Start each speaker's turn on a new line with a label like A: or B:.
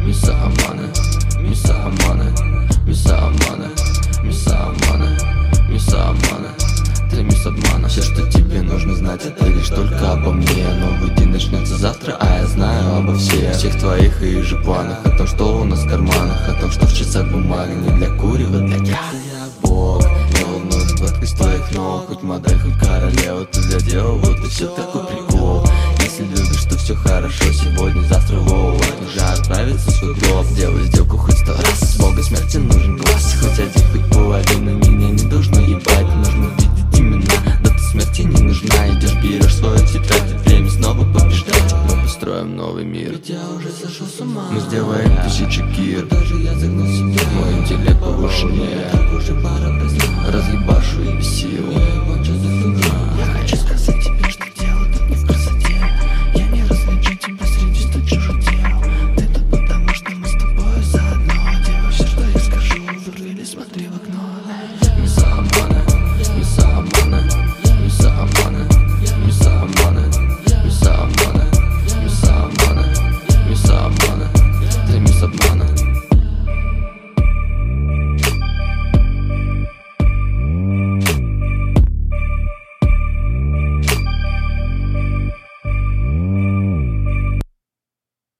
A: Мисса Аманы, Мисса Аманы, Мисса Аманы, Мисса Аманы, Мисса Аманы. Ты мисс обмана. Все, что тебе нужно знать, это лишь только обо мне. Новый день начнется завтра, а я знаю обо всех твоих и же планах. О том, что у нас в карманах, о том, что в часах бумага не для курева, для я бог. Не волнует гладкость твоих ног, хоть модель, хоть королева, ты задела, вот и все такой прикол. Если любишь, то все хорошо, сегодня, завтра, воу. Нужно отправиться в свой гроб, делай сделку хоть 100 раз. С Бога смерти нужен глаз, хоть один, хоть половина. Меня не должно ебать, нужно видеть имена. Дата смерти не нужна, идешь, берешь свою тетрадь, время снова побеждать. Мы построим новый мир, ведь я уже сошел с ума. Мы сделаем 1000 кир, даже я загнул себя. Мой интеллект повышеннее, разъебашу и без сил. Я хочу сказать.